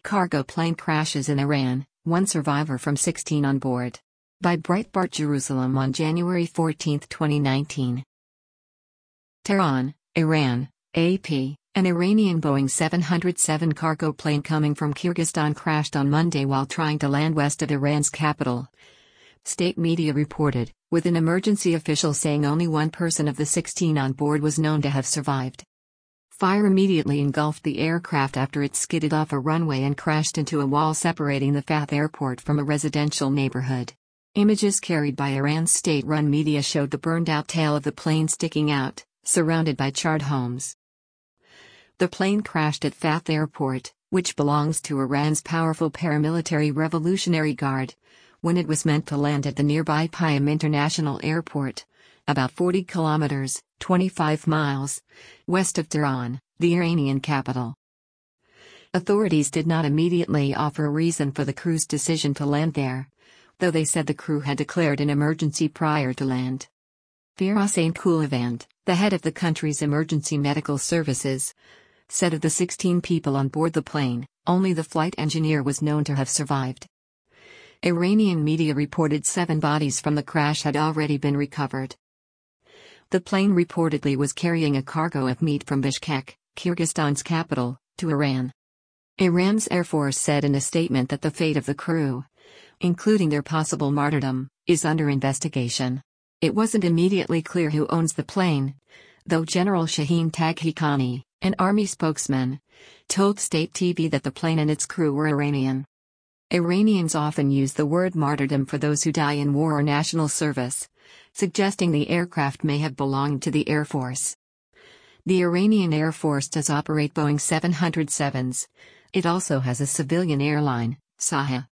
Cargo plane crashes in Iran, one survivor from 16 on board. By Breitbart Jerusalem on January 14, 2019. Tehran, Iran, AP. An Iranian Boeing 707 cargo plane coming from Kyrgyzstan crashed on Monday while trying to land west of Iran's capital. State media reported, with an emergency official saying only one person of the 16 on board was known to have survived. Fire immediately engulfed the aircraft after it skidded off a runway and crashed into a wall separating the Fath airport from a residential neighborhood. Images carried by Iran's state-run media showed the burned-out tail of the plane sticking out, surrounded by charred homes. The plane crashed at Fath Airport, which belongs to Iran's powerful paramilitary Revolutionary Guard, when it was meant to land at the nearby Payam International Airport, about 40 kilometers, 25 miles, west of Tehran, the Iranian capital. Authorities did not immediately offer a reason for the crew's decision to land there, though they said the crew had declared an emergency prior to land. Firas Coulivan, the head of the country's emergency medical services, said of the 16 people on board the plane, only the flight engineer was known to have survived. Iranian media reported 7 bodies from the crash had already been recovered. The plane reportedly was carrying a cargo of meat from Bishkek, Kyrgyzstan's capital, to Iran. Iran's Air Force said in a statement that the fate of the crew, including their possible martyrdom, is under investigation. It wasn't immediately clear who owns the plane, though General Shaheen Taghikani, an army spokesman, told state TV that the plane and its crew were Iranian. Iranians often use the word martyrdom for those who die in war or national service, suggesting the aircraft may have belonged to the Air Force. The Iranian Air Force does operate Boeing 707s. It also has a civilian airline, Saha.